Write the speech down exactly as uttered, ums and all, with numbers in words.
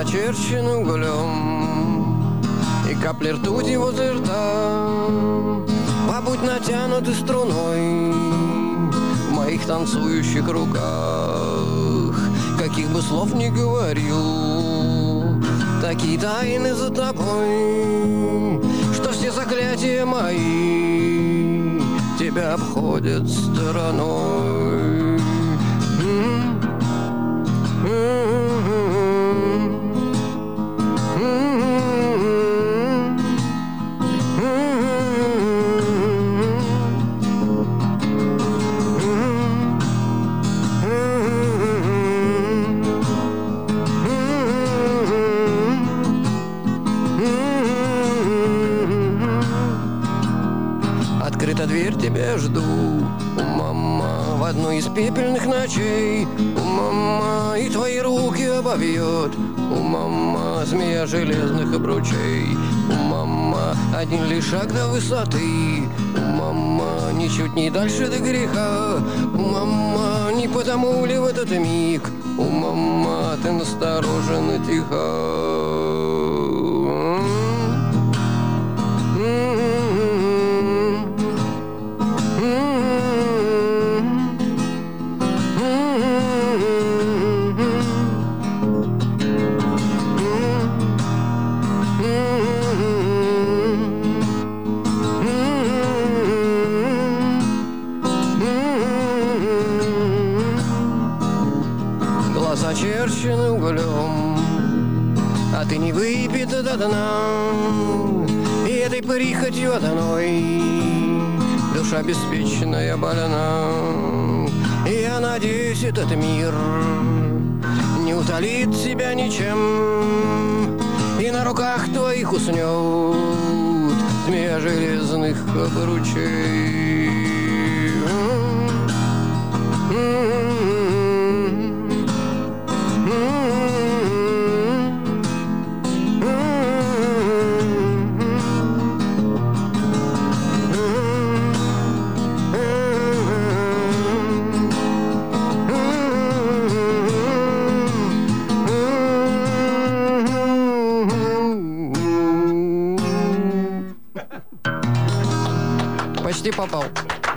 очерчены углем, и капли ртути возле рта. Побудь натянуты струной в моих танцующих руках. Каких бы слов ни говорил, такие тайны за тобой, что все заклятия мои тебя обходят стороной. Открыта дверь, тебя жду, мама, в одну из пепельных ночей. Мама, и твои руки обовьет, мама, змея железных обручей. Мама, один лишь шаг до высоты, мама, ничуть не дальше до греха. Мама, не потому ли в этот миг, мама, ты насторожена тиха. Глаза очерчены углем, а ты не выпита до дна. И этой прихотью одной душа беспечная больна. И я надеюсь, этот мир не утолит себя ничем, и на руках твоих уснет змея железных обручей. Почти попал.